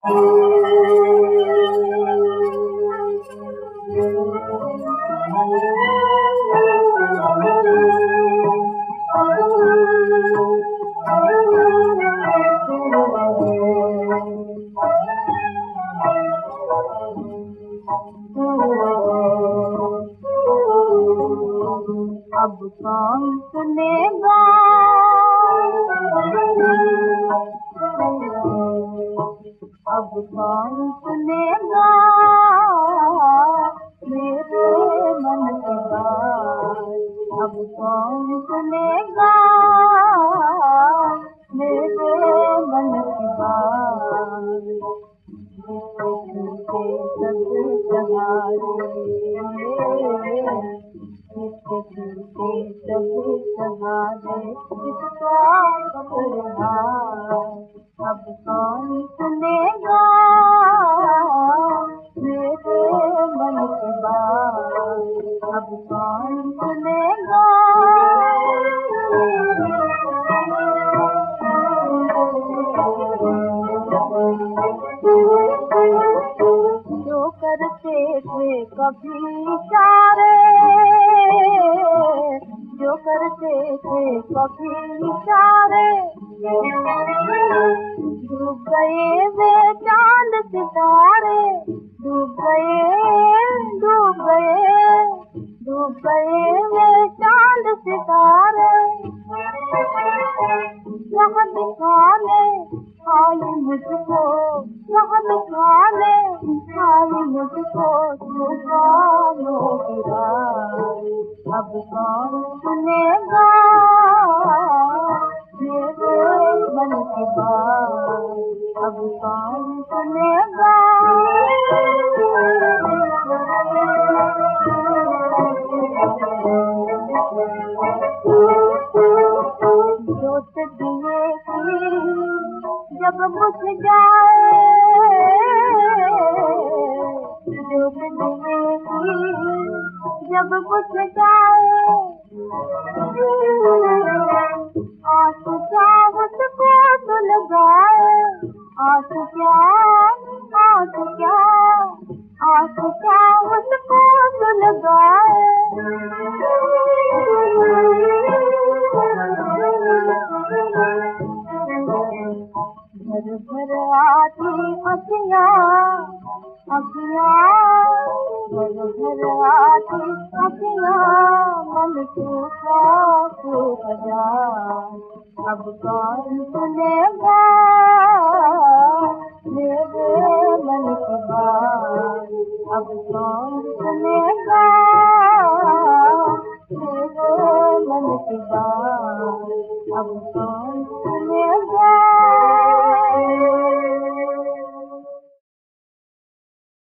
अब कौन सुनेगा, अब कौन सुनेगा मेरे मन की बात। अब कौन सुनेगा मेरे मन की बात। झूठे सब सहारे, झूठे सब सहारे किसका पकड़ना। अब कौन सुनेगा मेरे मन की बात। अब कौन सुनेगा। जो करते थे कभी इशारे, जो करते थे कभी इशारे, डूब गए वे चांद सितारे। डूब गए, डूब गए, डूब गए वे चांद सितारे। राह दिखाने आई मुझको, राह दिखाने आई मुझको तूफानों की रात। अब कौन सुनेगा मेरे मन की बात। अब कौन सुनेगा। जोत दिए की जब बुझ जाए, जोत दिए की जब बुझ जाए, आंसू क्या उसको सुलगाए। आंसू क्या, आंसू क्या, आंसू क्या उसको सुलगाए। घर घर आती अखियाँ, अखियाँ, घर घर आती अखियाँ, मन सूखा सूख जा। अब कौन सुनेगा मेरे मन की बात। अब कौन सुनेगा मेरे मन की बात। अब कौन सुनेगा।